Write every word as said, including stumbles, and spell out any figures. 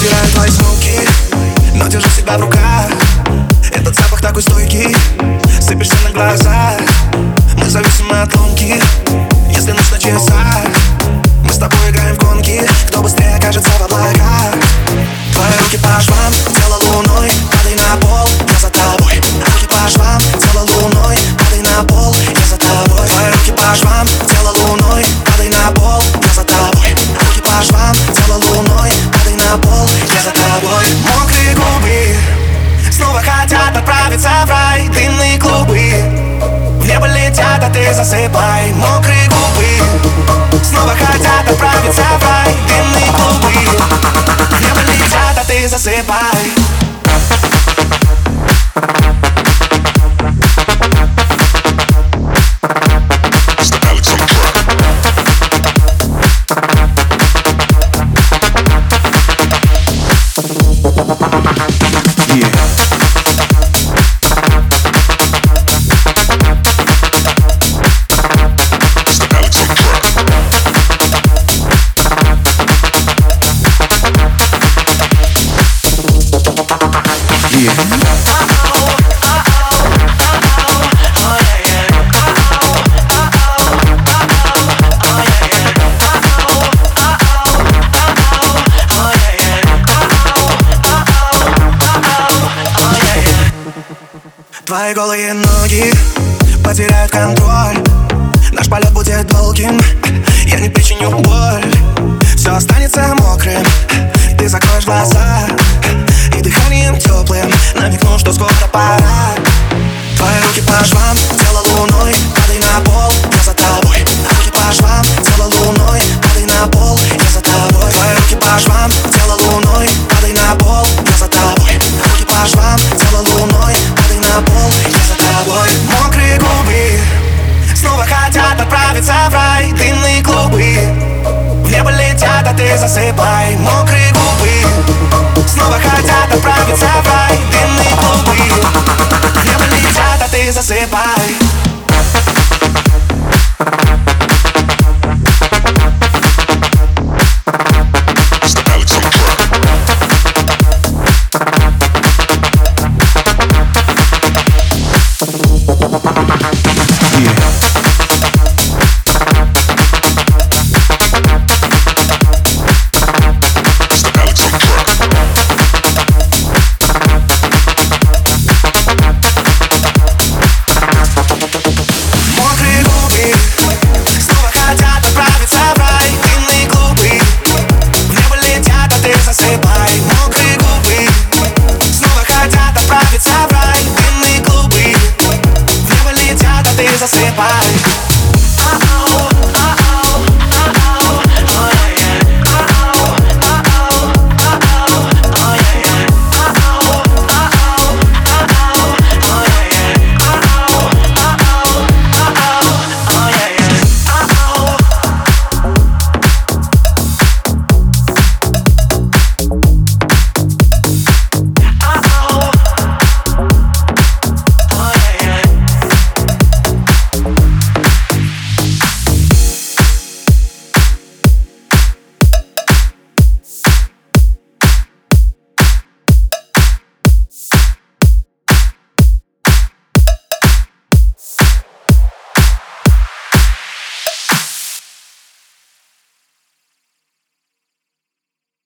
Потираю твои смолки, но держу себя в руках. Этот запах такой стойкий, сыпешься на глаза. Мы зависимы от ломки, если ночь на часах. Мы с тобой играем в гонки, кто быстрее окажется в облаках. Твои руки по швам, тело луной, падай на пол, я за тобой. Руки по швам, тело луной, падай на пол, я за тобой. Твои руки по швам, тело луной, падай на пол, я за тобой. Руки по швам, тело луной, падай на пол, я за тобой. Мокрые губы снова хотят отправиться в рай. Дымные клубы в небо летят, а ты засыпай. Мокрые губы снова хотят отправиться в рай. Дымные клубы в небо летят, а ты засыпай. Твои голые ноги потеряют контроль. Наш полет будет долгим, я не причиню боль. Все останется мокрым, ты закроешь глаза и дыханием теплым намекну, что скоро пора. Твои руки по швам, тело луной, падай на пол, я за тобой. Руки по швам, тело луной, падай на пол, я за тобой. Твои руки по швам, тело луной, падай на пол, я за тобой. Руки по швам, тело луной, падай на пол, я за тобой. Мокрые губы снова хотят отправиться в рай. Дымные клубы в небо летят, а ты засыпай. Мокрые